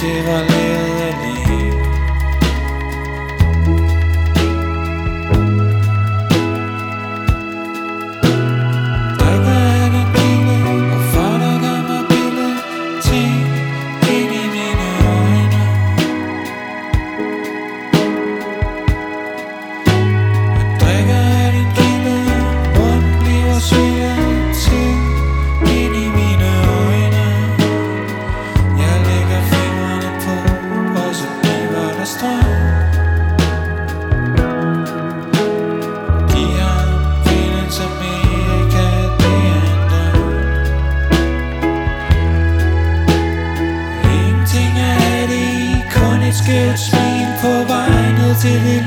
det var levet af liv. Drikker af den kilde, og far der gav mig billede, ting ind i mine øjne. Jeg drikker af din kilde, munden bliver svilet til ind i mine øjne. Jeg lægger fingrene på, og så bliver der strøm. Giv ham vinden som ikke det andre. Ingenting er det, kun et skævt smil på vej ned til det